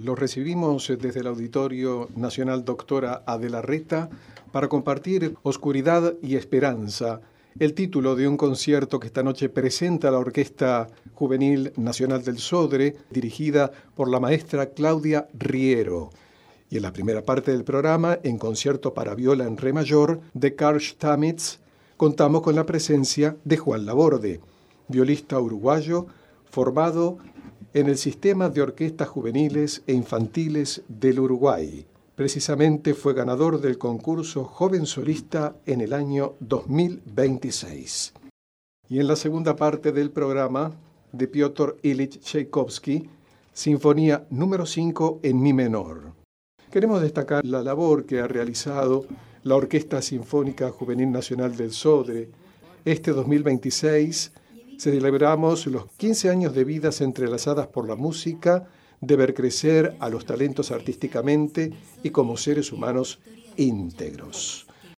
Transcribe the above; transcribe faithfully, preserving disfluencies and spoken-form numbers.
Los recibimos desde el Auditorio Nacional Doctora Adela Reta para compartir Oscuridad y Esperanza, el título de un concierto que esta noche presenta la Orquesta Juvenil Nacional del Sodre, dirigida por la maestra Claudia Riero. Y en la primera parte del programa, en concierto para viola en re mayor de Carl Stamitz, contamos con la presencia de Juan Laborde, violista uruguayo formado en el Sistema de Orquestas Juveniles e Infantiles del Uruguay. Precisamente fue ganador del concurso Joven Solista en el año dos mil veintiséis. Y en la segunda parte del programa, de Piotr Ilich Tchaikovsky, Sinfonía número cinco en Mi menor. Queremos destacar la labor que ha realizado la Orquesta Sinfónica Juvenil Nacional del Sodre. Este dos mil veintiséis celebramos los quince años de vidas entrelazadas por la música, de ver crecer a los talentos artísticamente y como seres humanos íntegros.